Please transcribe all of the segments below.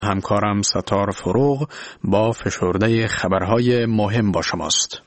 همکارم ستار فروغ با فشرده خبرهای مهم با شماست.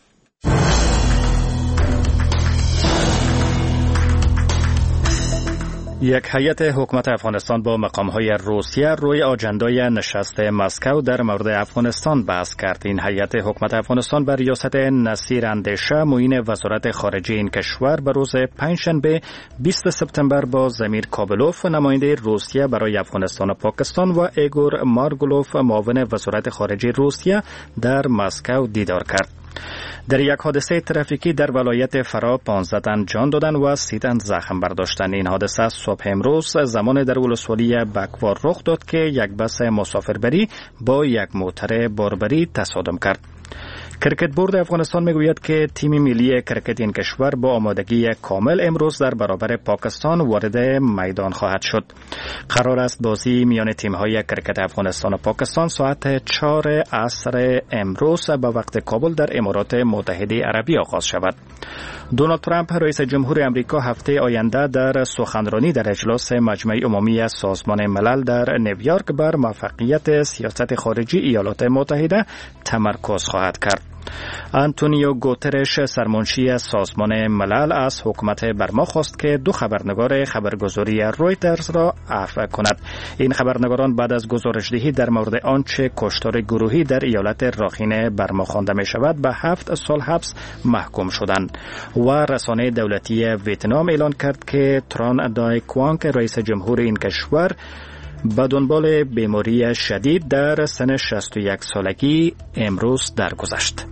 یک هیئت حکومت افغانستان با مقام‌های روسیه روی آجندای نشست مسکو در مورد افغانستان بحث کرد. این هیئت حکومت افغانستان بر ریاست نصیر اندیشه معین وزارت خارجه این کشور به روز پنجشنبه 20 سپتامبر با زمیر کابلوف نماینده روسیه برای افغانستان و پاکستان و ایگور مارگولوف معاون وزارت خارجه روسیه در مسکو دیدار کرد. در یک حادثه ترافیکی در ولایت فرا 15 تن جان دادند و 30 تن زخم برداشتند. این حادثه صبح امروز زمان در ولسوالی بکوار رخ داد که یک بس مسافربری با یک موتر باربری تصادم کرد. کرکت بورد افغانستان میگوید که تیم ملی کرکت این کشور با آمادگی کامل امروز در برابر پاکستان وارد میدان خواهد شد. قرار است بازی میان تیم‌های کرکت افغانستان و پاکستان ساعت 4 عصر امروز به وقت کابل در امارات متحده عربی آغاز شود. دونالد ترامپ رئیس جمهور امریکا هفته آینده در سخنرانی در اجلاس مجمع عمومی سازمان ملل در نیویورک بر موفقیت سیاست خارجی ایالات متحده تمرکز خواهد کرد. آنتونیو گوترش سرمنشی سازمان ملل از حکومت برما خواست که 2 خبرنگار خبرگزاری رویترز را عفو کند. این خبرنگاران بعد از گزارشدهی در مورد آنچه کشتار گروهی در ایالت راخین برما خوانده می شود به 7 سال حبس محکوم شدند و رسانه دولتی ویتنام اعلان کرد که تران دای کوانگ رئیس جمهور این کشور به دنبال بیماری شدید در سن 61 سالگی امروز درگذشت.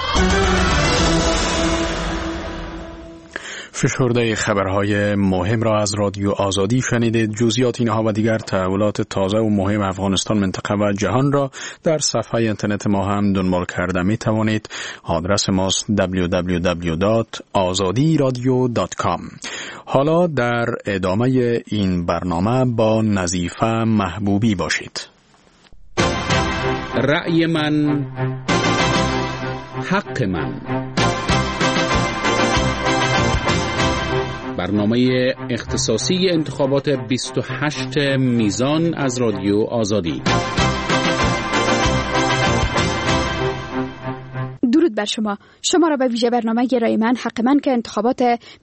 فشرده خبرهای مهم را از رادیو آزادی شنیدید. جزئیات اینها و دیگر تحولات تازه و مهم افغانستان، منطقه و جهان را در صفحه اینترنت ما هم دنبال کرده می توانید. آدرس ماست www.azadiradio.com. حالا در ادامه این برنامه با نظیفه محبوبی باشید. رأی من حق من، برنامه اختصاصی انتخابات 28 میزان از رادیو آزادی. درود بر شما را به ویژه برنامه رای من حق من که انتخابات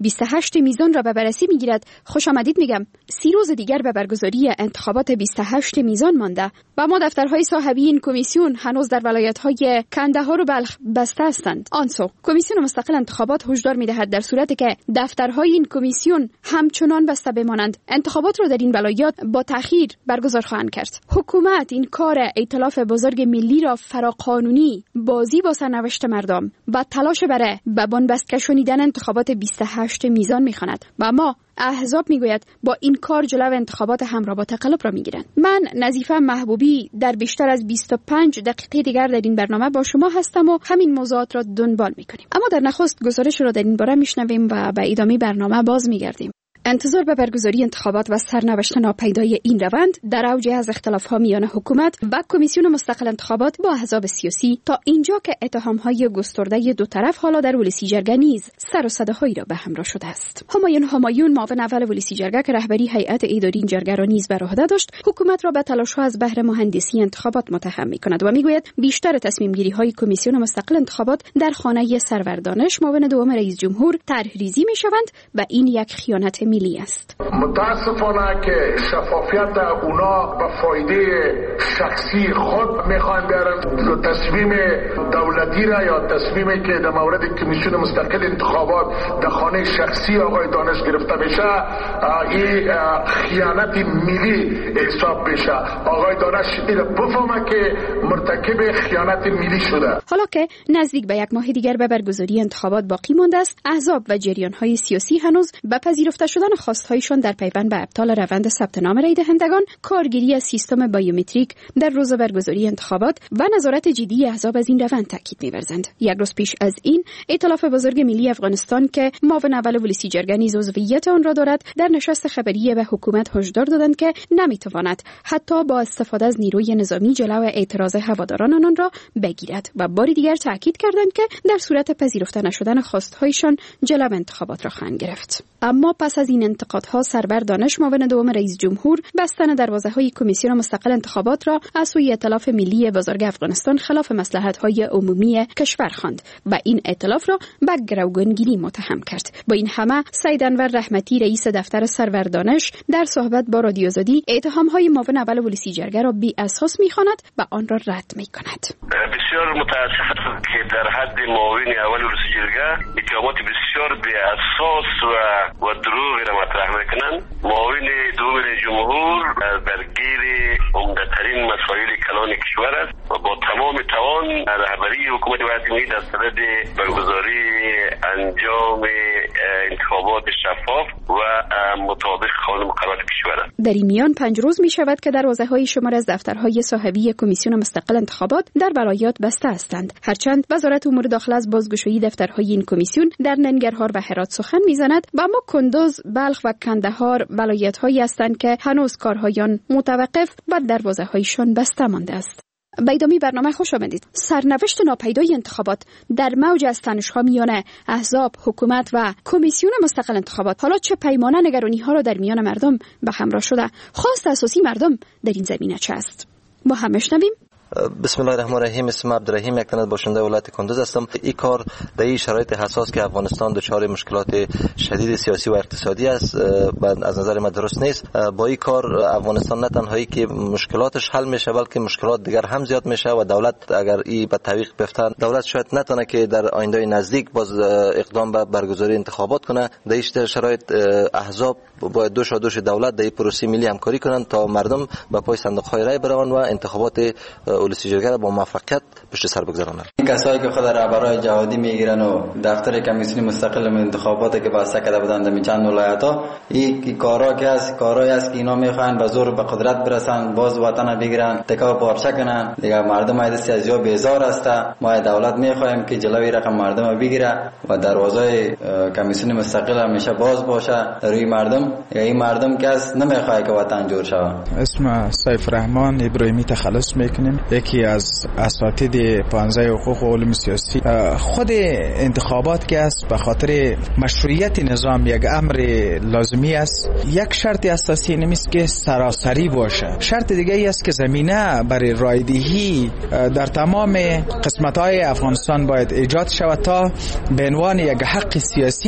28 میزان را به بررسی میگیرد خوش آمدید میگم. 30 روز دیگر به برگزاری انتخابات 28 میزان مانده و ما دفترهای صاحبی این کمیسیون هنوز در ولایت‌های کندهار و بلخ بسته هستند. آنسو کمیسیون مستقل انتخابات هشدار میدهد در صورتی که دفترهای این کمیسیون همچنان بسته بمانند انتخابات را در این ولایات با تأخیر برگزار خواهند کرد. حکومت این کار ائتلاف بزرگ ملی را فراقانونی بازی با سرنوشت مردم و تلاش برای به بنبست کشانیدن انتخابات 28 میزان میخواند و اما احزاب میگوید با این کار جلو انتخابات همراه با تقلب را میگیرند. من نظیفه محبوبی در بیشتر از 25 دقیقه دیگر در این برنامه با شما هستم و همین موضوعات را دنبال میکنیم. اما در نخست گزارش را در این باره میشنویم و به ادامه برنامه باز میگردیم. انتظار به برگزاری انتخابات و سرنوشت ناپیدای این روند در اوج از اختلاف‌ها میان حکومت و کمیسیون مستقل انتخابات با احزاب سیاسی تا اینجا که اتهام‌های گسترده دو طرف حالا در ولسی جرگه نیز سر و صداهایی را به همراه شده است. همایون معاون اول ولسی جرگه که رهبری هیئت اداری این جرگه را نیز بر عهده داشت، حکومت را به تلاش‌ها از بهره مهندسی انتخابات متهم می‌کند و میگوید بیشتر تصمیم‌گیری‌های کمیسیون مستقل انتخابات در خانه سرور دانش معاون دوم رئیس جمهور طرحریزی می‌شوند و این یک خیانت ملی است. متاسفانه که شفافیت اونا به فایده شخصی خود میخوان بیارن، تصمیم دولتی را یا تصمیمی که در مورد کمیسیون مستقل انتخابات در خانه شخصی آقای دانش گرفته بشه این خیانت ملی حساب بشه. آقای دانش این بفهمه که مرتکب خیانت ملی شده. حالا که نزدیک به یک ماه دیگر به برگزاری انتخابات باقی مانده است، احزاب و جریان‌های سیاسی هنوز به پذیرفته شدن خواست‌هایشان در پیوند به ابطال روند ثبت نام رای دهندگان، کارگیری از سیستم بایومتریک در روز برگزاری انتخابات و نظارت جدی احزاب از این روند تاکید می‌ورزند. یک روز پیش از این ائتلاف بزرگ ملی افغانستان که معاون اول ولسی جرگه نیز عضویت آن را دارد، در نشست خبری به حکومت هشدار دادند که نمی‌تواند حتی با استفاده از نیروی نظامی جلو اعتراض هواداران آنان را بگیرد و باری دیگر تاکید کردند که در صورت پذیرفته نشدن خواست‌هایشان جلو انتخابات را خواهند گرفت. اما پس از این انتقادها سرور دانش معاون دوم رئیس جمهور بستن دروازه‌های کمیسیون مستقل انتخابات را از سوی ائتلاف ملی بزرگ افغانستان خلاف مصلحت‌های عمومی کشور خواند و این ائتلاف را به گروگانگیری متهم کرد. با این همه سید انور رحمتی رئیس دفتر سرور دانش در صحبت با رادیو آزادی اتهام‌های معاون اول ولسی جرگه را بی اساس می‌خواند و آن را رد می‌کند. بسیار متاسفم که در حد معاون اول ولسی جرگه اتهامات بسیار بی اساس و دروغ را مطرح می‌کنند. معاون دوم رئیس جمهور درگیر عمده‌ترین مسائل کلان کشور است و با تمام توان رهبری حکومت وطنی در صدد برگزاری انجام انتخابات شفاف و مطابق قانون مقررات کشور است. در این میان 5 روز می شود که دروازه‌های شمار از دفترهای صاحبی کمیسیون مستقل انتخابات در ولایات بسته هستند. هرچند وزارت امور داخله از بازگشایی دفترهای این کمیسیون در ننگرهار و هرات سخن می‌زند، اما کندوز، بلخ و کندهار ولایت‌هایی هستند که هنوز کارهایان متوقف و دروازه‌هایشان بسته مانده است. به ادامه برنامه خوش آمدید. سرنوشت ناپیدای انتخابات در موج از تنش‌ها میان احزاب، حکومت و کمیسیون مستقل انتخابات حالا چه پیمانه نگرانی‌ها را در میان مردم به همراه شده؟ خواست اساسی مردم در این زمینه چه است؟ با هم بشنویم. بسم الله الرحمن الرحیم. اسم عبدالرحیم، یک تن از باشنده ولایت کندوز هستم. این کار در این شرایط حساس که افغانستان دچار مشکلات شدید سیاسی و اقتصادی است، از نظر من درست نیست. با این کار افغانستان نه تنهایی که مشکلاتش حل میشه، بلکه مشکلات دیگر هم زیاد میشه و دولت اگر این به تعویق بیفتن، دولت شاید نتونه که در آینده نزدیک باز اقدام به برگزاری انتخابات کنه. در این شرایط احزاب باید دوش دولت در این پروسه ملی همکاری کنند تا مردم به پای صندوق‌های رای بروند و انتخابات ولسی جرگه را با موفقیت پشت سر بگذارانند. کسایی که خود رهبرای جهادی میگیرن و دفتر کمیسیون مستقل انتخابات که بسته کرده بودند در چند ولایت‌ها، این کارایی است که اینا میخوان به زور به قدرت برسن، باز وطن بگیرن، تکا پارچه کنن. دیگه مردم از سیاسی بیزار است. ما دولت میخوایم که جلوی رقم مردم بگیره و دروازه کمیسیون مستقل همیشه باز باشه روی مردم. این مردم که است نمیخواد که وطن جور شود. اسم سیف رحمان ابراهیمی تخلص میکنیم، یکی از اساتید 15 حقوق و علوم سیاسی. خود انتخابات که است به خاطر مشروعیت نظام یک امر لازمی است. یک شرط اساسی نمیست که سراسری باشه. شرط دیگه ای است که زمینه برای رایدهی در تمام قسمت‌های افغانستان باید ایجاد شود تا به عنوان یک حق سیاسی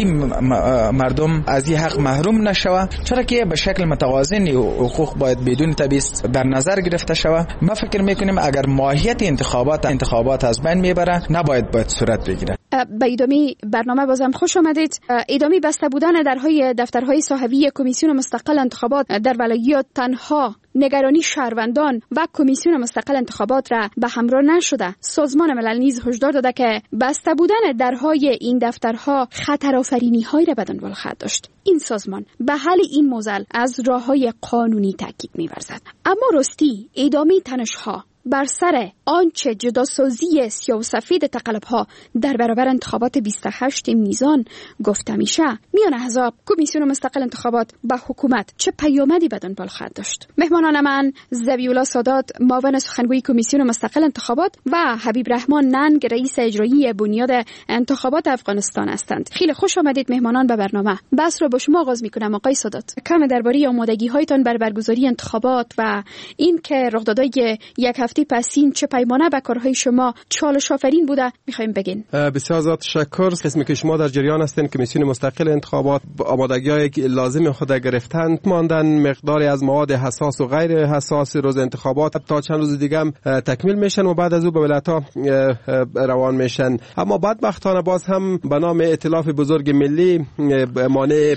مردم از این حق محروم نشود، چرا که به شکل متوازن حقوق باید بدون تبعیض در نظر گرفته شود. ما فکر میکنیم اگر ماهیت انتخابات از بین میبره باید صورت بگیره. به ادامه برنامه بازم خوش آمدید. ادامه بسته بودن دفترهای صاحبی کمیسیون مستقل انتخابات در ولایات تنها نگرانی شهروندان و کمیسیون مستقل انتخابات را به همراه نشده. سازمان ملل نیز هشدار داده که بسته بودن درهای این دفترها خطرآفرینی‌هایی را به دنبال خواهد داشت. این سازمان به حل این معضل از راه‌های قانونی تاکید می‌ورزد. اما راستی ادامه تنش‌ها بر سر آنچه جداسازی سیاه و سفید تقلب‌ها در برابر انتخابات 28 میزان گفته میشه، میان احزاب، کمیسیون مستقل انتخابات و حکومت چه پیامدی به دنبال خواهد داشت؟ مهمانان من ذبیح‌الله سادات، معاون سخنگوی کمیسیون مستقل انتخابات و حبیب رحمان ننگ، رئیس اجرایی بنیاد انتخابات افغانستان هستند. خیلی خوش آمدید مهمانان به برنامه. بحث رو با شما آغاز می‌کنم آقای سادات. کم درباره آمادگی‌هایتان برای برگزاری انتخابات و این که رخدادهای یک هفته پسین چه پیمانه به کارهای شما چالش آفرین بوده میخوایم بگین. بسیار زیاد تشکر. قسمی که شما در جریان هستین کمیسیون مستقل انتخابات آمادگی‌های لازم خود گرفتن ماندن، مقداری از مواد حساس و غیر حساس روز انتخابات تا چند روز دیگه هم تکمیل میشن و بعد از او به ولایت‌ها روان میشن. اما بدبختانه باز هم به نام ائتلاف بزرگ ملی مانع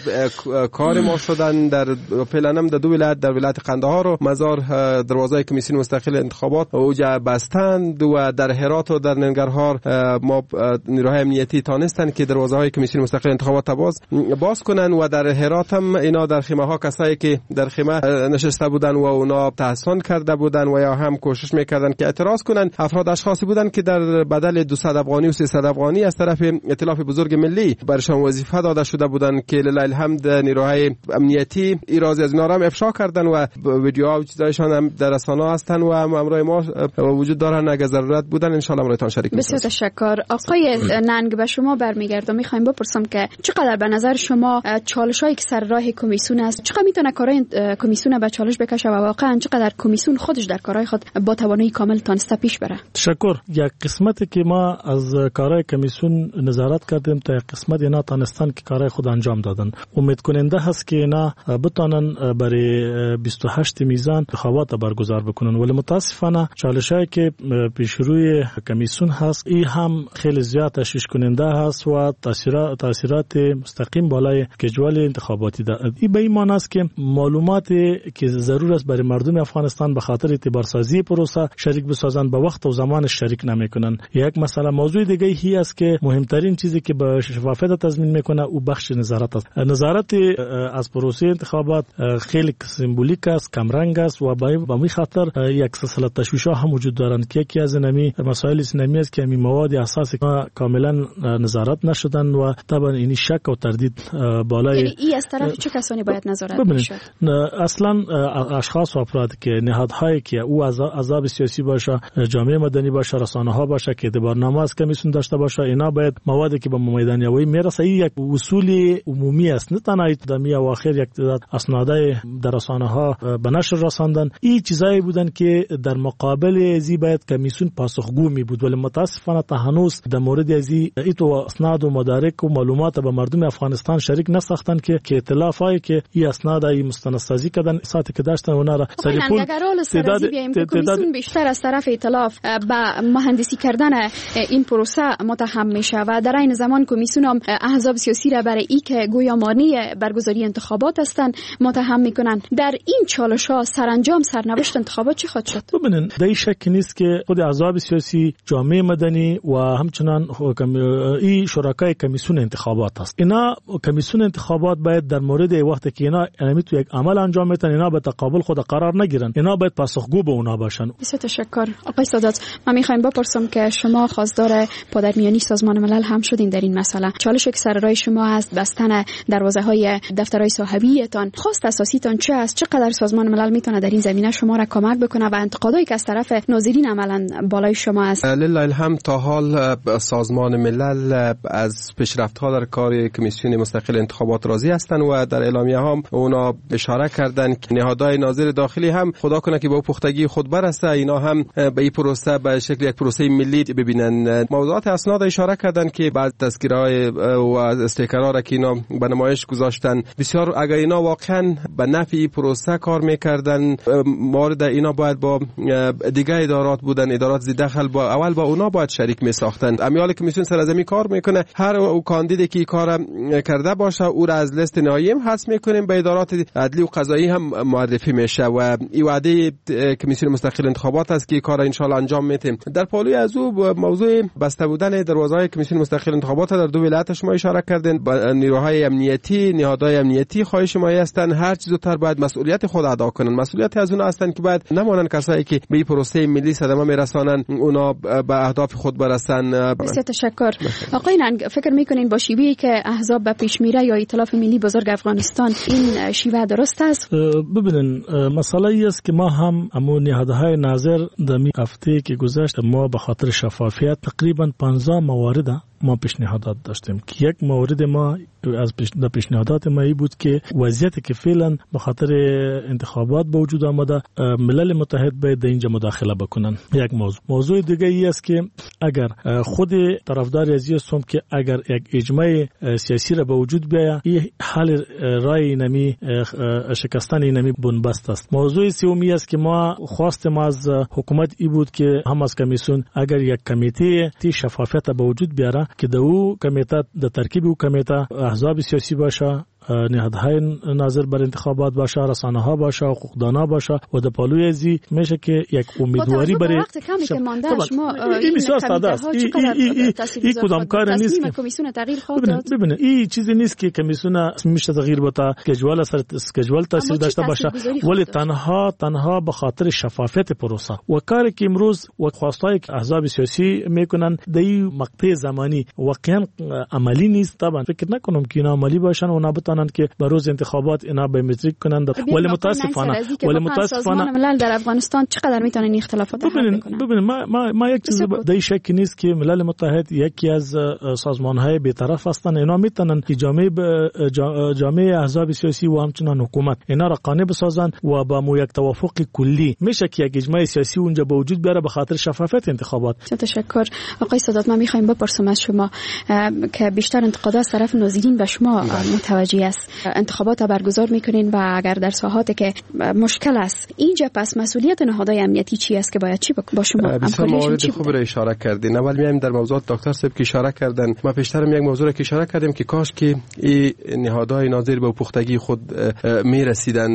کار ما شدن. در فعلا در دو ولایت، در ولایت قندهار و مزار، دروازه کمیسیون مستقل انتخابات اوجا بستند و در هرات و در ننگرهار ما نیروهای امنیتی تانستن که دروازه های کمیسیون مستقل انتخابات باز کنن و در هرات هم اینا در خیمه ها کسایی که در خیمه نشسته بودن و اونا تحصن کرده بودن و یا هم کوشش میکردن که اعتراض کنن، افراد اشخاصی بودن که در بدل 200 افغانی و 300 افغانی از طرف ائتلاف بزرگ ملی برشان وظیفه داده شده بودن که لله الحمد نیروهای امنیتی ایراز از اینا را افشا کردن و ویدیوها و چیزایشان هم در رسانه‌ها هستن و امروز ما وجود دارن، اگر ضرورت بودن ان شاء الله برایتان شریک می‌شیم. بسیار تشکر. آقای ننگ به شما برمیگردم، میخوایم بپرسم که چقدر به نظر شما چالشایی که سر راه کمیسیون است، چقدر میتونه کارهای کمیسیون به چالش بکشه و واقعا چقدر کمیسیون خودش در کارهای خود با توانایی کامل تانسته پیش بره؟ تشکر. یک قسمتی که ما از کارهای کمیسیون نظارت کردیم تا یک قسمت اینا تانستن که کارهای خود انجام دادن. امید کننده هست که اینا بتونن برای 28 میزان انتخابات برگزار بکنن، ولی متاسفانه چالشایی که پیش روی کمیسیون هست این هم خیلی زیاد تشویش کننده هست و تاثیرات مستقیم بالای جدول انتخاباتی دارد. این به این معنی است که معلوماتی که ضرور است برای مردم افغانستان به خاطر اعتبارسازی پروسه شریک بسازن به وقت و زمان شریک نمیکنن. یک مسئله موضوع دیگه هی است که مهمترین چیزی که به شفافیت تضمین میکنه او بخش نظارت است. نظارت از پروسه انتخابات خیلی سمبولیک است، کمرنگ است و به می خاطر یک سلسله تشویش‌ها هم وجود دارند که یکی از نمی مسائل اسلامی است که می مواد اساسی کاملا نظارت نشدن و طبعا این شک و تردید بالای یعنی این از طرف چه کسانی باید نظارت بشه؟ اصلا اشخاص و افراد که نهادهایی که او احزاب سیاسی باشه، جامعه مدنی باشه، رسانه‌ها باشه که اعتبارنامه از کمیسیون داشته باشه، اینا باید موادی که به میدانیابی میرسه یک اصول عمومی است، نه تنها ادمی اواخر یک تعداد اسنادای در رسانه‌ها به نشر رساندن. این چیزایی بودن که در مقابل ازی باید کمیسیون پاسخگو می بود، ولی متاسفانه تا هنوز در مورد ازی ایتو اسناد و مدارک و معلومات به مردم افغانستان شریک نساختن که اطلاعاتی که این اسناد ای مستندسازی کردن ساعتی که داشتن اونا را سری پول تعداد کمیسیون بیشتر از طرف ائتلاف به مهندسی کردن این پروسه متهم میشه و در این زمان کمیسیون هم احزاب سیاسی را برای ای که گویا مانع برگزاری انتخابات هستند متهم میکنن. در این چالش‌ها سرانجام سرنوشت انتخابات چی خواهد شد؟ ببینن در این شک نیست که خود احزاب سیاسی، جامعه مدنی و همچنان این شرکای کمیسیون انتخابات است. اینا کمیسیون انتخابات باید در مورد وقتی که اینا یعنی تو یک عمل انجام میتن اینا به تقابل خود قرار نگیرن، اینا باید پاسخگو به اونا باشن. بسیار تشکر. آقای سادات، من میخوایم بپرسم که شما خواستار پادرمیانی سازمان ملل هم شدین در این مسئله. چالشی که سر راه شما است بستن دروازه‌های دفترهای صاحبیتان، خواست اساسیتان چه است؟ چقدر سازمان ملل میتونه در این زمینه شما را کمک بکنه و انتقادایی که از طرف ناظرین عملاً بالای شما است؟ لله الحمد تا حال سازمان ملل از پیشرفت‌ها در کار کمیسیون مستقل انتخابات راضی هستند و در اعلامیه هم اونا اشاره کردن که نهادهای ناظر داخلی هم خدا کنه که با پختگی خود برسته اینا هم به این پروسه به شکل یک پروسه ملی ببینن. موضوعات اسناد اشاره کردن که بعض تذکره‌های و استیکرها را که اینا به نمایش گذاشتن بسیار اگر اینا واقعا به نفع پروسه کار میکردن مورد اینا باید با دیگه ادارات بودن، ادارات زی دخل با اول با اونا باید شریک می ساختن. امیال کمیسیون سرزمی کار میکنه، هر او کاندیدی که کار کرده باشه او را از لیست نهایی هم حذف میکنیم، به ادارات عدلی و قضایی هم معرفی میشه و این وعده کمیسیون مستقل انتخابات است که کار ان شاء الله انجام میدیم. در پالوی از او موضوع بسته بودن دروازه‌های کمیسیون مستقل انتخابات در دو ولایت شما اشاره کردین. نیروهای امنیتی، نهادهای امنیتی خواهش ما هستند هر چیز زودتر باید مسئولیت خود ادا کنن. مسئولیت از اون هستند که باید نمانن کسایی که به پروسه ملی صدمه میرسانن اونا به اهداف خود برسن. بسیار تشکر. آقای ننگ، فکر میکنین با شیوهی که احزاب به پیش میره یا ائتلاف ملی بزرگ افغانستان این شیوه درست است؟ ببینین مسئله ای است که ما هم امون نهادهای ناظر در هفته که گذشت ما به خاطر شفافیت تقریبا 15 موارد ما پیشنهادات داشتیم که یک مورد ما از پیشنهادات ما ای بود که وضعیتی که فعلا به خاطر انتخابات به وجود آمده ملل متحد باید در اینجا مداخله بکنن. یک موضوع دیگه ای است که اگر خود طرفدار ازی هستم که اگر یک اجماع سیاسی را به وجود بیاید این حل رای نمی شکستن نمی بنبست است. موضوع سومی است که ما خواستیم از حکومت ای بود که هم از کمیسیون اگر یک کمیته شفافیت به وجود بیاره که د او کمیته د ترکیب او کمیته احزاب سیاسی باشه، نهادهای ناظر بر انتخابات باشه، رسانه‌ها باشه، حقوقدانا باشه و د پالوی ازی میشه که یک امیدواری برای وقت کمی که مانده شما این بسیار ساده است. این کدام کار نیست که کمیسیون تغییر خواهد داد. ببینید این چیزی نیست که کمیسیون میشه تغییر بده که جوال اثر اسکجول تاثیر داشته باشه، ولی تنها به خاطر شفافیت پروسه و کاری که امروز و خواستای احزاب سیاسی میکنن در این مقطع زمانی واقعا عملی نیست. طبعا فکر نکنم که اینا عملی باشن و نبودن بتونن که به روز انتخابات اینا بیومتریک کنند. ولی متاسفانه ملل در افغانستان چقدر میتونن این اختلافات حل کنن؟ ببینید ما یک چیز در این شک نیست که ملل متحد یکی از سازمان‌های بی‌طرف هستند. اینا میتونن که جامعه احزاب سیاسی و همچنان حکومت اینا را قانع بسازن و با یک توافق کلی میشه که یک اجماع سیاسی اونجا به وجود بیاره به خاطر شفافیت انتخابات. تشکر آقای سادات. ما میخوایم بپرسم از شما که بیشتر انتقادات از طرف ناظرین به شما متوجه است. انتخابات برگزار میکنین و اگر در ساحاتی که مشکل است اینجا پس مسئولیت نهادهای امنیتی چی است که باید چی با شما همکاریشون خوب را اشاره کردین. اول میایم در موضوعات دکتر صاحب که اشاره کردن. ما پیشترم یک موضوع را که اشاره کردیم که کاش که این نهادهای ناظر به پختگی خود میرسیدن،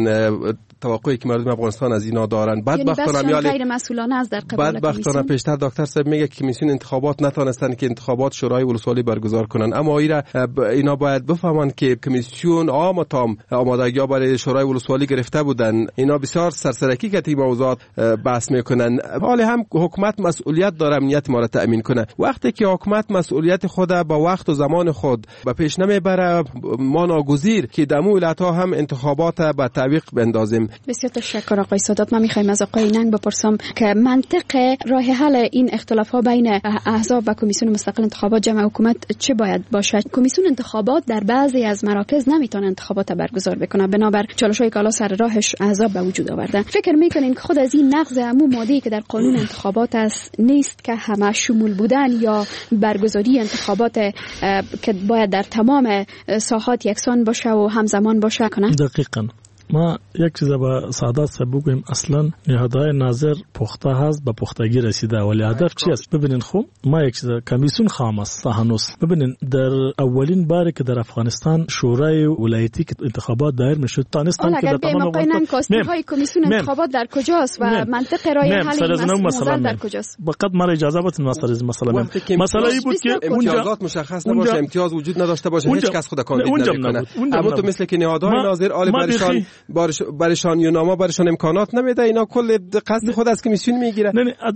توقعی که مردم افغانستان از اینا دارن. بدبختانه غیر مسئولانه از در قبال بدبختانه پیشتر دکتر صاحب میگه که کمیسیون انتخابات نتونستن که انتخابات شورای ولسوالی برگزار کنن، اما اینا باید بفهمن که کمیسیون تام آمادگی‌ها برای شورای ولسوالی گرفته بودن. اینا بسیار سرسرکی که این موضوعات بحث میکنن. حالا هم حکومت مسئولیت داره امنیت ما را تامین کنه. وقتی که حکومت مسئولیت خود با وقت و زمان خود به پیش نمیبره، ما ناگزیر که دمو ولایت‌ها هم انتخابات به تعویق بندازیم. بسیار تشکر آقای سادات. ما میخوایم از آقای ننگ بپرسم که منطق راه حل این اختلاف‌ها بین احزاب و کمیسیون مستقل انتخابات جمع حکومت چه باید باشد؟ کمیسیون انتخابات در بعضی از مراکز نمیتونه انتخابات برگزار بکنه بنابر چالش‌های که سر راهش احزاب به وجود آورده. فکر میکنین که خود از این نقض عموم ماده‌ای که در قانون انتخابات است نیست که همه شمول بودن یا برگزاری انتخابات که باید در تمام ساحات یکسان باشه و همزمان باشه کنه؟ دقیقاً. ما یک چیز با سادات صاحب بگویم، اصلا نهادهای ناظر پخته هست به پختگی رسیده ولی هدف چی است؟ ببینین خوب ما یک چیز کمیسیون خام است هنوز. ببینین در اولین باری که در افغانستان شورای ولایتی که انتخابات دایر میشد تانستان که در تمام افغانستان کاستهای کمیسیون انتخابات در کجاست و منطقه رای حل این مسئله در کجاست؟ فقط ما اجازه بدین مسئله ای بود که امتیازات مشخص نباشه، امتیاز وجود نداشته باشه، هیچ کس خود کاندید نمیکنه. اما تو مثل که نهادهای ناظر آل برشان یوناما برشان امکانات نمیده، اینا کل قصد خود از کمیسیون میگیره.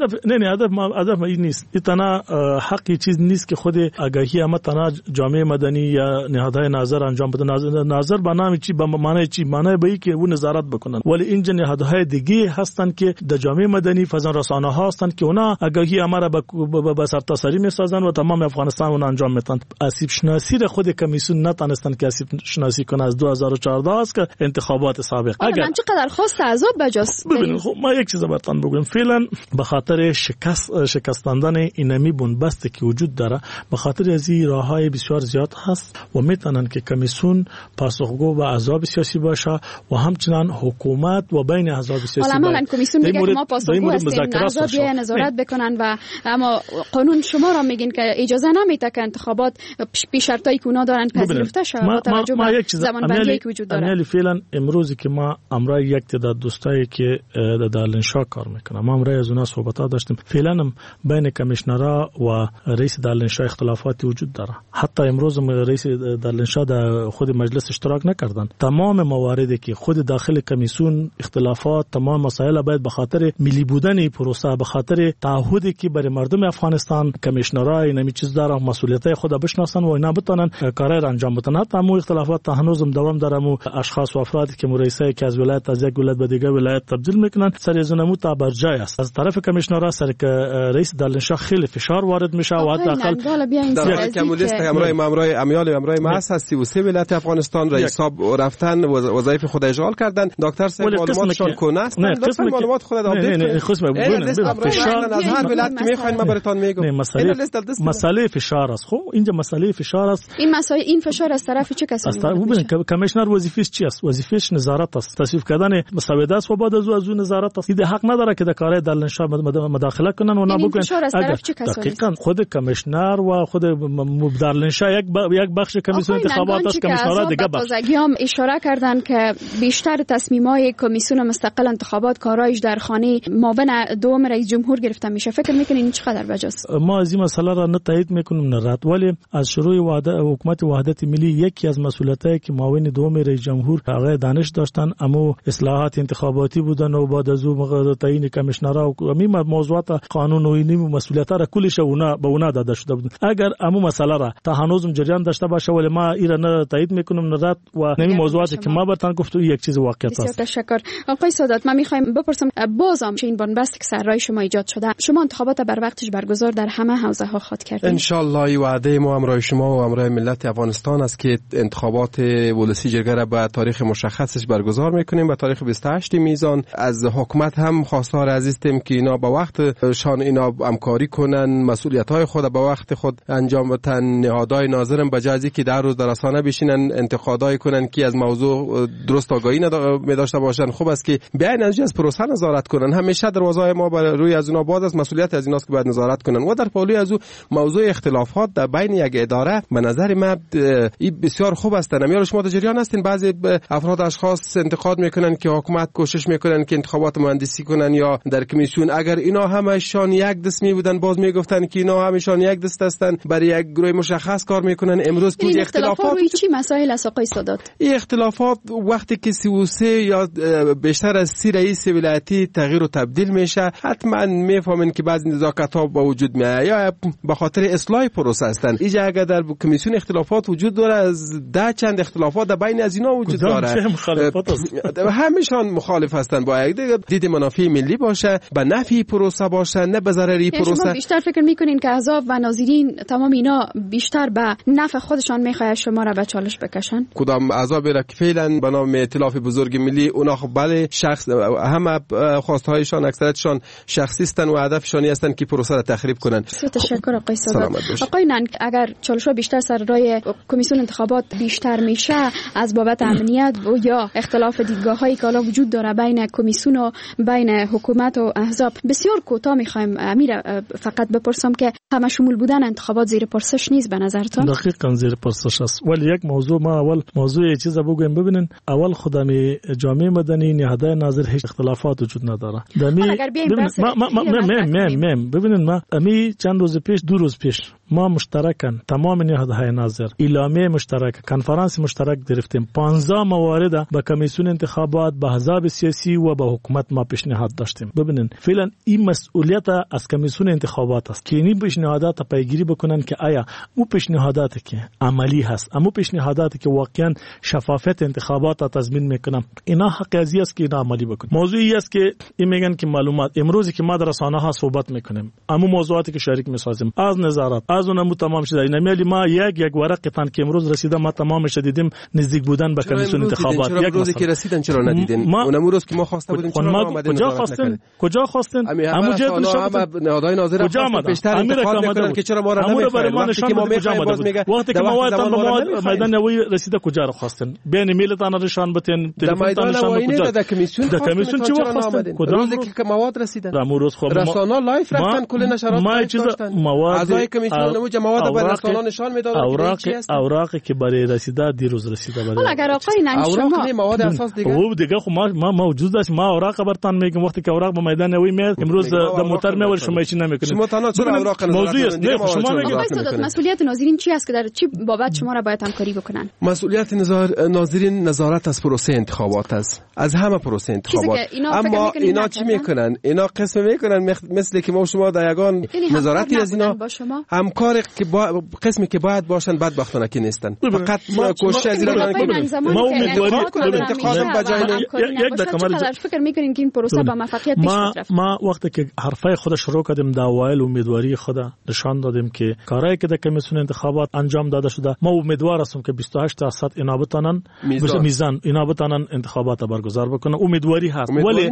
هدف این نیست. اینا حقی چیز نیست که خود آگاهی اما تنها جامعه مدنی یا نهادهای ناظر انجام بده. ناظر به نام چی، به معنی چی؟ معنی به این که اون نظارت بکنن. ولی اینجا نهادهای دیگه هستن که در جامعه مدنی فضا رسانه ها هستن که اونا آگاهی اما را به سرتاسری میسازن و تمام افغانستان اون انجام میدن. آسیب شناسی خود کمیسیون نتونستن که آسیب شناسی کنه از 2014 است که انتخابات سابق. اگر من چقدر خواست عذاب بجاست. ببینید خب ما یک چیز براتون بگم. فعلا به خاطر شکستاندن اینمی بنبستی که وجود داره، به خاطر از این راههای بسیار زیاد هست و میتونن که کمیسیون پاسخگو به احزاب سیاسی باشه و همچنان حکومت و بین احزاب سیاسی. حالا کمیسیون میگه که ما پاسخگو هستیم، احزاب نظارت بکنن و اما قانون شما را میگین که اجازه نمیده که انتخابات بی شرطایی که اونا دارن پذیرفته شود با توجه به زمانبندی که وجود داره. فعلا امروزی که ما امرای یک تعداد دوستایی که در دارالانشا کار میکنن، ما امرای از اونها صحبت‌ها داشتیم. فعلا بین کمیشنرها و رئیس دارالانشا اختلافاتی وجود داره. حتی امروز رئیس دارالانشا در خود مجلس اشتراک نکردن. تمام مواردی که خود داخل کمیسیون اختلافات، تمام مسائل باید به خاطر ملی بودن پروسه، به خاطر تعهدی که برای مردم افغانستان کمیشنرها اینمی چیز دارن، مسئولیت‌های خود بشناسن و اینا بتونن کارای انجام بدن. تمام اختلافات هنوزم دوام داره و اشخاص و افرادی که رئیسای که از ولایت از یک ولایت به دیگر ولایت تبدیل میکنن سر از اونمو تا بر جای است. از طرف کمیشنرها سر که رئیس دارالانشا خیلی فشار وارد میشه و داخل در کمولیست امرای امیال امرای محض هست 33 ولایت افغانستان رئیسا رفتن وظایف خود اشغال کردن. دکتر صاحب معلوماتشون کنه است. لطفا معلومات خود آپدیت کنید. فشار از هر ولایت که میخواین ما براتون میگم. مسئله فشار است. خب اینجا مسئله فشار است. این فشار از طرف چه کسانی؟ ببینید کمیشنر وظیفه‌اش چی است؟ وظیفه‌اش نظارت است. تصویب کردن مسودات است و بعد از اون نظارت است. این حق نداره که در کار دارالانشا مداخله کنن و نبگن. دقیقاً خود کمیشنر و خود دارالانشا یک بخش کمیسیون انتخابات است. کمیسیون‌ها دیگه بخش. تازگیام اشاره کردن که بیشتر تصمیم‌های کمیسیون مستقل انتخابات کارایش در خانه معاون دوم رئیس جمهور گرفته میشه. فکر میکنین چقدر بجاست؟ ما از این مسئله را نه تایید میکنیم نه رد، ولی از شروع حکومت وحدت ملی یکی از مسئولیتایی که معاون دوم رئیس جمهور آقای دانش چالش داشتن، اما اصلاحات انتخاباتی بودن و بعد از اون تعیین کمیشنرها و همین موضوعات قانون و اینی مسئولیت را کلش اونا به اونا داده شده بود. اگر امو مسئله را تا هنوزم جریان داشته باشه ولی ما ایرا نه تایید میکنم نه رد و همین موضوعاتی که ما براتون گفتم یک چیز واقعیت است. تشکر. آقای سادات، من میخوایم بپرسم بازم این بنبست که سر راه شما ایجاد شده، شما انتخابات بر وقتش برگزار در همه حوزه ها خواهد کردید؟ ان شاء الله وعده ما همراه شما و همراه ملت افغانستان است که انتخابات ولسی جرگه را به تاریخ مشخصش برگزار میکنیم، به تاریخ 28 میزان. از حکومت هم خواستار عزیزیم که اینا به وقت شان اینا همکاری کنن، مسئولیت‌های خود به وقت خود انجام بدن. نهادهای ناظرم به جای که در روز در رسانه بشینن انتقادای کنن که از موضوع درست آگاهی نداشته باشن، خوب است که بیاین از پروسه نظارت کنن. همیشه دروازه ما بر روی از اونا باز است، مسئولیت از ایناست که باید نظارت کنن. و در پالوی از موضوع اختلافات در بین یک اداره به نظر من این بسیار خوب است. نمیار شما در جریان هستین بعضی افراد اشخاص انتقاد میکنن که حکومت کوشش میکنن که انتخابات مهندسی کنن یا در کمیسیون. اگر اینا همشان یک دست می بودن باز میگفتن که اینا همشان یک دست هستن، برای یک گروه مشخص کار میکنن. امروز که اختلافات روی چی مسائل است آقای سادات؟ این اختلافات وقتی که 33 یا بیشتر از 30 رئیس ولایتی تغییر و تبدیل میشه، حتما میفهمن که بعضی نزاکت‌ها با وجود میاد یا به خاطر اصلاح پروسه هستن. اینجا اگر در کمیسیون اختلافات وجود داره، از ده چند اختلافات در بین از اینا وجود داره، همشان مخالف هستن. با یک دید منافع ملی باشه، به نفع پروسه باشه، نه به ضرر پروسه. شما بیشتر فکر میکنین که احزاب و ناظرین تمام اینا بیشتر به نفع خودشان میخواد شما را به چالش بکشن؟ کدام احزاب را که فعلا به نام ائتلاف بزرگ ملی اونا خب بله شخص همه خواستهایشان اکثرتشان شخصی هستند و هدفشان هستند که پروسه را تخریب کنن. تشکر آقای سادات. آقای ننگ، اگر چالش‌ها بیشتر سر راه کمیسیون انتخابات بیشتر میشه از بابت امنیت و یا اختلاف دیدگاه‌هایی که حالا وجود داره بین کمیسیون و بین حکومت و احزاب، بسیار کوتاه می‌خوایم امیر فقط بپرسم که همه شمول بودن انتخابات زیر پرسش نیست به نظرتون؟ دقیقاً زیر پرسش است. ولی یک موضوع ما اول موضوع چیزا بگویم. ببینین اول خدای جامعه مدنی نهادهای ناظر هیچ اختلافات وجود نداره. ببینین ما امی چند روز پیش دو روز پیش ما مشترکاً تمام نهادهای ناظر اعلامیه مشترک کنفرانس مشترک گرفتیم. 15 موارد به کمیسیون انتخابات، به احزاب سیاسی و به حکومت ما پیشنهاد داشتیم. ببینین فعلا این مسئولیت از کمیسیون انتخابات است که این پیشنهادات پیگیری بکنن که آیا او پیشنهاداتی که عملی هست، اما پیشنهاداتی که واقعا شفافیت انتخابات را تضمین میکنن، اینا حق ازی است که اینا عملی بکنن. موضوعی است که این میگن که معلومات امروزی که ما در رسانه ها صحبت میکنیم، اما موضوعاتی که شریک میسازیم از نظارت از اونم تمام شده. اینا میلی ما یک ورقه تن که امروز رسیده ما تمامش دیدیم نزدیک بودن به کمیسیون انتخابات. یک روزی که رسیدن چرا ندیدین؟ اونم روز که ما خواسته بودیم چرا اومدین؟ کجا خواستین؟ امو جهت نهادهای ناظر بیشتر انتقاد میکنن که چرا ما را نمیخواین. وقتی که ما میخوایم باز میگه وقتی که ما میدان نوی رسیده کجا رو خواستین؟ بین میلتان نشان بتین تلفن نشان کجا؟ در کمیسیون چی وقت خواستین؟ روزی که مواد رسیدن امروز خب رسانه لایف رفتن کل نشرات ما چیز مواد اعضای کمیسیون مواد به رسانه نشان میدادن. اوراقی که برای رسیده دیروز رسیده برای اگر آقای ننگ شما مواد اساس دیگه خب ما موجود است. ما اوراق برتان میگم وقتی که اوراق به میدان نوی میاد امروز در موتر میول شما چی نمیکنید؟ شما تنها چرا اوراق موضوع است. نه شما میگید مسئولیت ناظرین چی است که در چی بابت شما را باید همکاری بکنن؟ مسئولیت ناظرین نظارت از پروسه انتخابات است، از همه پروسه انتخابات. اما اینا چی میکنن؟ اینا قسم میکنن مثل که ما شما در یگان نظارتی از اینا همکار که قسمی که باید باشن بدبختانه که نیستن. فقط کوشش از اینا ما امیدواری انتخابات بجای یک دقیقه فکر میکنین که این پروسه با موفقیت پیش رفت؟ ما وقتی که حرفای خود شروع کردیم در اوایل امیدواری خود نشان دادیم که کارهایی که در کمیسیون انتخابات انجام داده شده، ما امیدوار هستیم که 28% اینا بتونن میزان اینا بتونن انتخابات برگزار بکنن. امیدواری هست ولی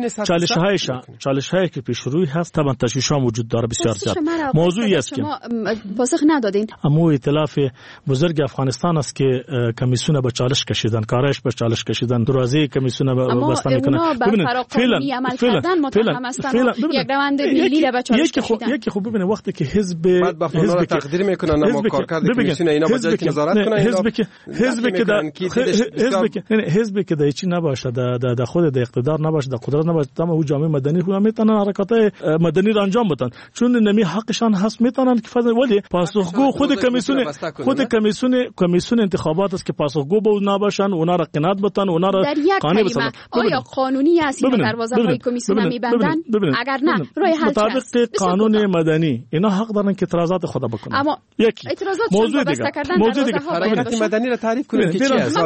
چالش‌هایی که پیش روی هست طبعا تشویش‌ها وجود داره بسیار زیاد. موضوعی است که شما پاسخ ندادین. اما ائتلاف بزرگ افغانستان است که کمیسیون به چالش کشیدن، کارش به چالش کشیدن، دروازه کمیسیون به بستن میکنن. ببینید فعلا یک روند ملی را به چالش کشیدن. یکی خوب ببینید وقتی که حزب تقدیر میکنن اما کارکرد کمیسیون اینا به جای که نظارت کنن، حزب که در چی نباشه، در خود در اقتدار نباشه، در قدرت نباشه، تمام او جامعه مدنی هم میتونن حرکات مدنی را انجام بدن، چون نمی حقشان هست میتونن که فضل. ولی پاسخگو خود کمیسیون انتخابات است که پاسخگو بود نباشن، اونا را قناعت بتن، اونا را قانع بسازن. آیا قانونی است این دروازه‌های کمیسیون می‌بندن؟ اگر نه راه حل چیست؟ مطابق قانون مدنی اینا حق دارن که اعتراضات خود بکنن. اما یکی اعتراضات موضوع دیگه حرکت مدنی را تعریف کنید که چی است؟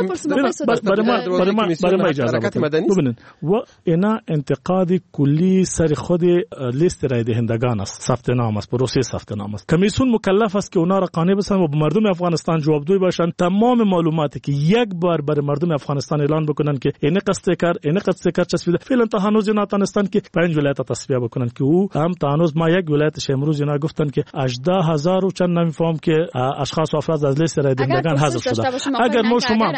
برای ما اجازه بدید. ببینید و اینا انتقاد کلی سر خود لیست رای دهندگان است، ثبت نام است، پروسه ثبت نام است. کمیسیون مکلف است که اونا را قانع بسازن و به مردم افغانستان جوابگوی باشن. تمام معلوماتی که یک بار برای مردم افغانستان اعلان بکنن که این قصد کار چسبیده، فعلا تا هنوز نتونستن که 5 ولایت تصفیه بکنن که او هم تا هنوز ما یک ولایتش امروز اینا گفتن که 18000 و چند نمیفهم که اشخاص و افراد از لیست رای دهندگان حذف شده. اگر ما شما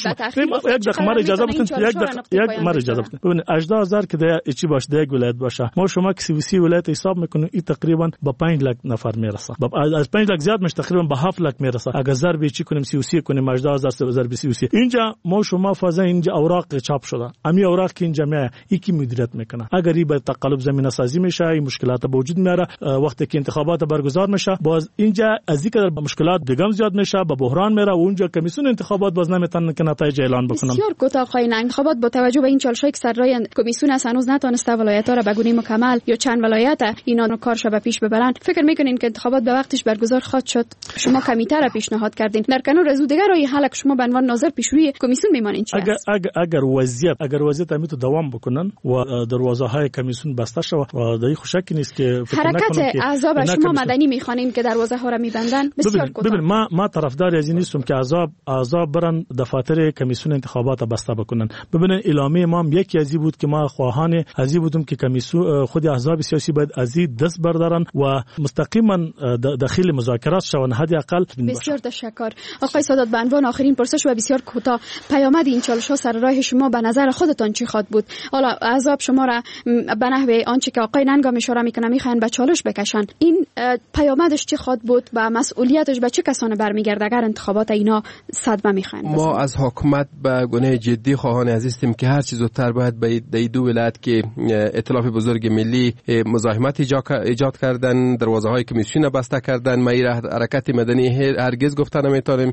یک دقیقه ما اجازه بدید، یک ما اجازه بدید. ببینید 18000 که در چی باشه، یک ولایت باشه، ما شما که 33 ولایت حساب میکنیم، این تقریبا به 5 لک نفر میرسه. از 5 لک زیاد میشه، تقریبا به 7 لک میرسه. اگر ضرب چی کنیم 33 کنیم 18000 ضرب 33، اینجا ما شما فاز اینجا اوراق چاپ شده، امی اوراق که اینجا میاد یکی مدیریت میکنه. اگر این به تقلب زمینه سازی میشه، این مشکلات به وجود میاره. وقتی که انتخابات برگزار میشه، باز اینجا از اینکه مشکلات دیگه زیاد میشه، به بحران میره و اونجا کمیسیون انتخابات باز نمیتونن که نتایج اعلان بکنن. بسیار کوتاه خواهی انتخابات با توجه به این چالش‌های که سر راه کمیسیون هنوز نتونسته ولایت‌ها را به گونه مکمل یا چند ولایت اینا رو کارش به پیش ببرن. فکر میکنین که انتخابات به وقتش برگزار خواهد شد؟ شما کمیته را پیشنهاد کردین، در کنار از دیگر راه حل شما به عنوان ناظر پیشروی کمیسیون میمانین چی است؟ اگر وضعیت امیتو دوام بکنن و دروازه‌های کمیسیون بسته شود و دایی خوشکی نیست که حرکت احزاب شما مدنی میخوانین که دروازه‌ها را میبندن. بسیار کوتاه. ببین ما طرفدار از این نیستم که احزاب برن دفاتر کمیسیون انتخابات بسته بکنن. ببینن اعلامیه ما هم یکی ازی بود که ما خواهان ازی بودم که کمیسیون خود احزاب سیاسی باید ازی دست بردارن و مستقیما داخل مذاکرات شون. حد اقل بسیار تشکر آقای سادات. به عنوان آخرین پرسش و بسیار کوتاه، پیامد این چالش‌ها سر راه شما به نظر خودتان چی خواهد بود؟ حالا احزاب شما را به نحوه آنچه که آقای ننگام اشاره میکنه میخواین به چالش بکشن، این پیامدش چی خواهد بود و مسئولیتش به چه کسانی برمیگرده اگر انتخابات اینا صدمه میخواین؟ ما از حکومت به گونه جدی خواهان هستیم که هر چیز زودتر باید به دو ولایت که ائتلاف بزرگ ملی مزاحمت ایجاد کردن، دروازه‌های کمیسیون بسته کردن. ما حرکت مدنی هرگز گفتن نمیتونیم.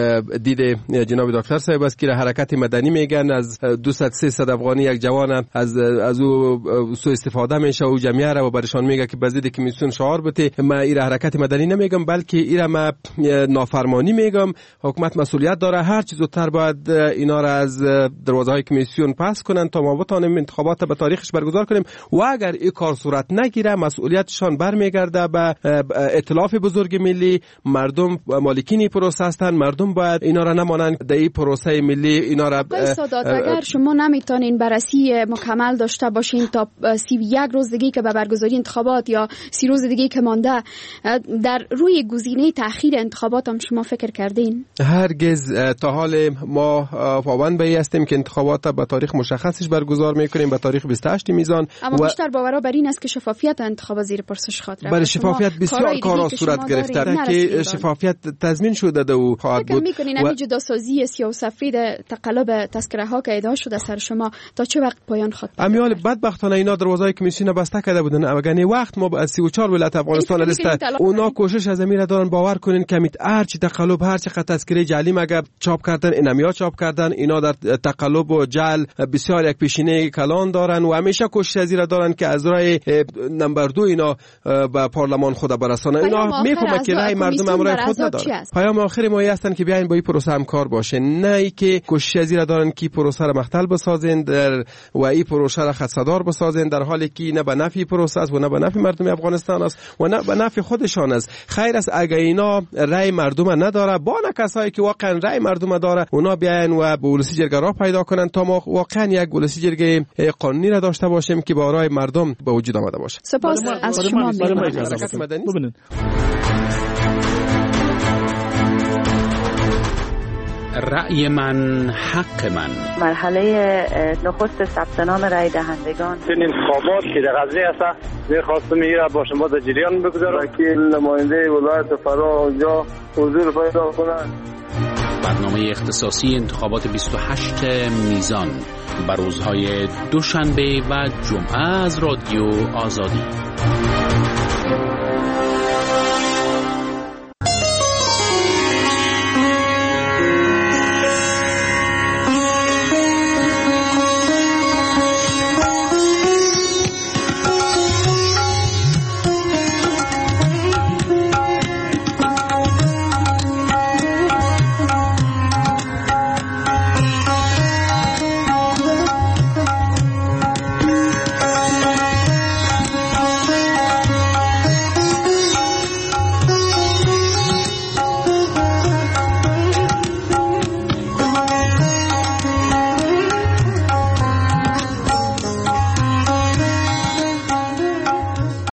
دید جناب دکتر صاحب است که حرکت مدنی میگن از 200-300 افغانی یک جوان از او سوء استفاده میشه و جمعیت را برشان میگه که بزید کمیسیون شعار بده. ما این حرکت مدنی نمیگم، بلکه این ما نافرمانی میگم. حکومت مسئولیت داره، هر چیز زودتر باید اینا را از دروازه‌های کمیسیون پس کنن تا ما بتونیم انتخابات به تاریخش برگزار کنیم. و اگر این کار صورت نگیره مسئولیتشان برمیگرده به ائتلاف بزرگ ملی. مردم مالکین پروسه هستند، مردم باید اینا را نمانند در این پروسه ملی. اینا را اگر شما نمیتونین بررسی مکمل داشته باشین تا 31 روز دیگه که به برگزاری انتخابات یا 30 روز دیگه که مانده، در روی گزینه تأخیر انتخابات هم شما فکر کردین؟ هرگز. تا حال ما پابند به هستیم که انتخابات به تاریخ مشخصش برگزار میکنیم، به تاریخ 28 میزان. اما بیشتر باور بر این است که شفافیت انتخابات زیر پرسش خواهد رفت. برای شفافیت بسیار کارا صورت گرفته که شفافیت تضمین شده و خواهد بود. فکر میکنین همین جداسازی سیاه‌وسفید تقلب تذکره ها که ادعا شده سر شما تا چه وقت پایان خواهد؟ امیال بدبختانه اینا دروازه‌های کمیسیون بسته کرده بودن. اگر وقت ما از 34 ولایت افغانستان لیست اونا کوشش از امیر دارن باور کنین که هر چی تقلب، هر چی تذکره جعلی مگه چاپ کردن، اینمیا چاپ کردن، اینا در تقلب و جعل بسیار یک پیشینه کلان دارن و همیشه کوشش از این دارن که از راه نمبر 2 اینا به پارلمان خود برسانه. اینا میفهمه که رای مردم امرای خود نداره. پیام آخر ما هستن که بیاین با این پروسه همکار باشه، نه ای که کوشش از این دارن که پروسه را مختل بسازن و این پروسه را خدشه‌دار بسازن، در حالی که نه به نفع پروسه است و نه به نفع مردم افغانستان است و نه به نفع خودشان است. خیر است اگر اینا رای مردم نداره، با نه کسایی که واقعا رای مردم داره اونا بیاین و به ولسی جرگه راه پیدا کنن تا ما واقعا یک ولسی جرگه قانونی را داشته باشیم که با رای مردم به وجود آمده باشه. سپاس از شما. ببینید رأی من حق من. مرحله نخست ثبت نام رای دهندگان. این انتخابات که در قضیه است می‌خواستم میره با شما در جریان بگذارم که نماینده ولایت فرا اونجا حضور پیدا کنند. برنامه اختصاصی انتخابات 28 میزان بر روزهای دوشنبه و جمعه از رادیو آزادی.